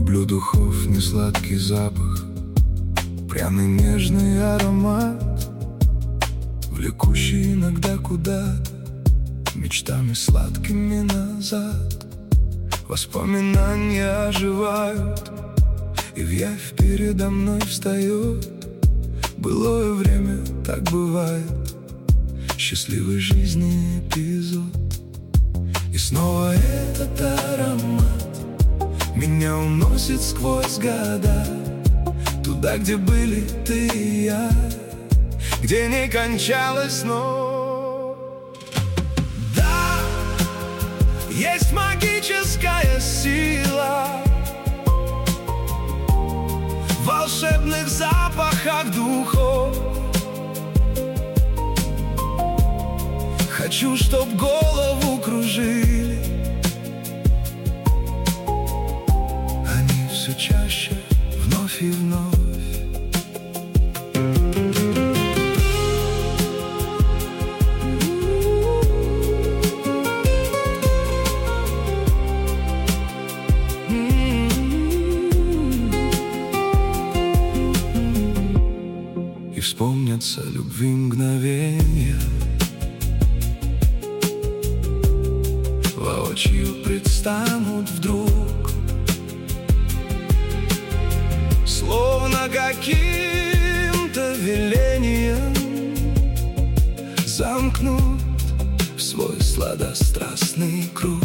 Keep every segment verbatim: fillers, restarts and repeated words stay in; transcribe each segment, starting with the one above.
Люблю духов, несладкий запах, пряный нежный аромат, влекущий иногда куда-то, мечтами сладкими назад. Воспоминания оживают, и вявь передо мной встает. Былое время, так бывает, счастливой жизни эпизод. И снова этот аромат меня уносит сквозь года, туда, где были ты и я, где не кончалось, но да, есть магическая сила в волшебных запахах духов. Хочу, чтоб голову кружили они все чаще, вновь и вновь. И вспомнятся любви мгновенья, воочию предстанут вдруг, словно каким-то велением замкнут в свой сладострастный круг.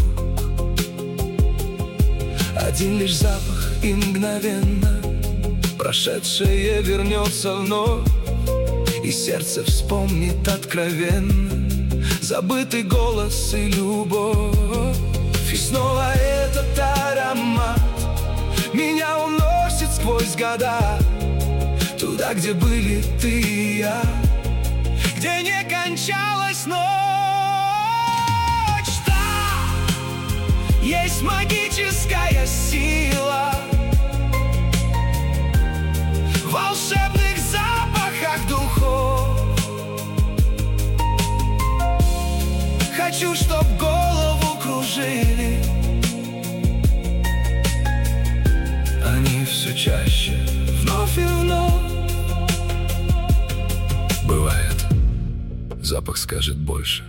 Один лишь запах, и мгновенно прошедшее вернется вновь, и сердце вспомнит откровенно забытый голос и любовь. И снова этот аромат меня уносит сквозь года, туда, где были ты и я, где не кончалась ночь. Да, есть магическая сила в волшебных запахах духов. Хочу, чтоб голову кружили они все чаще, вновь и вновь. Бывает, запах скажет больше,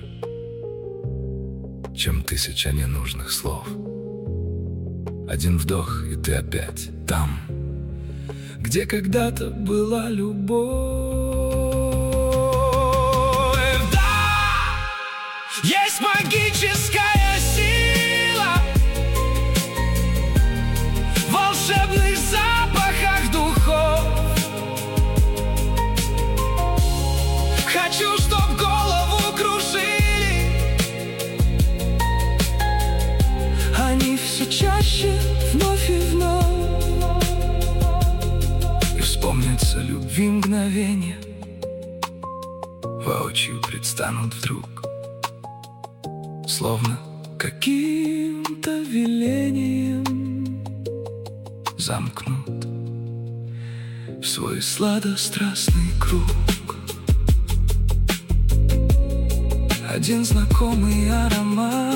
чем тысяча ненужных слов. Один вдох, и ты опять там, где когда-то была любовь. Есть магическая сила в волшебных запахах духов. Хочу, чтоб голову кружили они все чаще, вновь и вновь. И вспомнятся любви мгновенья, воочию предстанут вдруг, словно каким-то велением замкнут в свой сладострастный круг. Один знакомый аромат